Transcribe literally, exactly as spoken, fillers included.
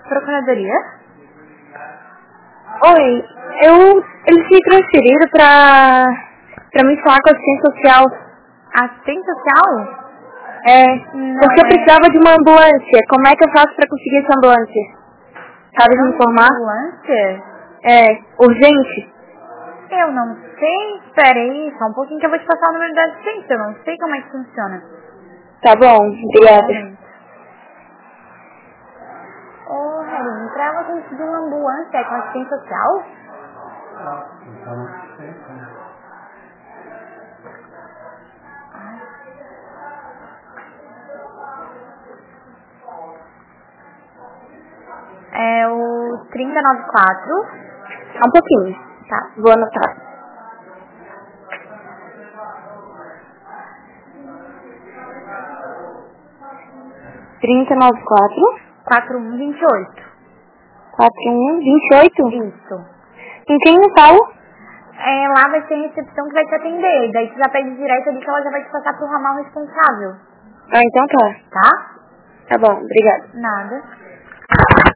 Procuradoria? Oi, eu, eles me transferiram pra, pra me falar com a assistente social. Assistente social? É, Não porque eu é. precisava de uma ambulância. Como é que eu faço pra conseguir essa ambulância? Sabe me informar? Ambulância? É, urgente? Eu não sei. Espera aí, só um pouquinho que eu vou te passar o número da assistente. Eu não sei como é que funciona. Tá bom, obrigada. Ô, Helen, pra ela conseguir uma ambulância é com assistente social? É o trinta e noventa e quatro. Só um pouquinho. Tá. Vou anotar. trinta e noventa e quatro, quatro um dois oito. quarenta e um, vinte e oito? Isso. Com quem eu falo? É, lá vai ter recepção que vai te atender. Daí tu já pede direto ali que ela já vai te passar pro ramal responsável. Ah, então tá. Tá? Tá bom, obrigada. Nada.